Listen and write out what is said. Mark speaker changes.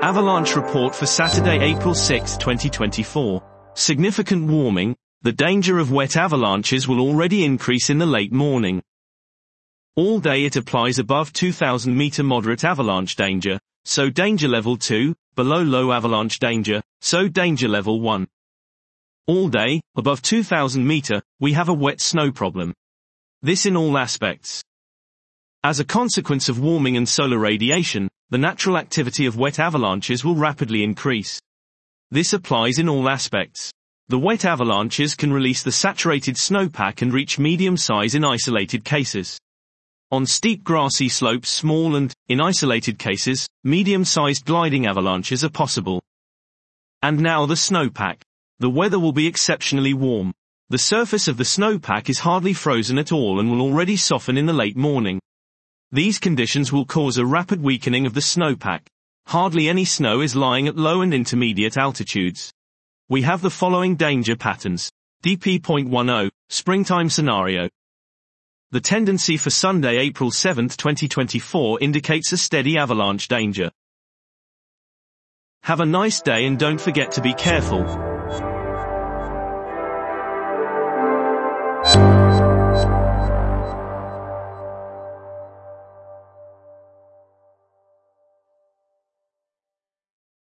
Speaker 1: Avalanche report for Saturday, April 6, 2024. Significant warming. The danger of wet avalanches will already increase in the late morning. All day it applies above 2,000 meter moderate avalanche danger, so danger level 2, below low avalanche danger, so danger level 1. All day, above 2,000 meter, we have a wet snow problem. This in all aspects. As a consequence of warming and solar radiation, the natural activity of wet avalanches will rapidly increase. This applies in all aspects. The wet avalanches can release the saturated snowpack and reach medium size in isolated cases. On steep grassy slopes small and, in isolated cases, medium-sized gliding avalanches are possible. And now the snowpack. The weather will be exceptionally warm. The surface of the snowpack is hardly frozen at all and will already soften in the late morning. These conditions will cause a rapid weakening of the snowpack. Hardly any snow is lying at low and intermediate altitudes. We have the following danger patterns. DP.10, springtime scenario. The tendency for Sunday, April 7, 2024 indicates a steady avalanche danger. Have a nice day and don't forget to be careful.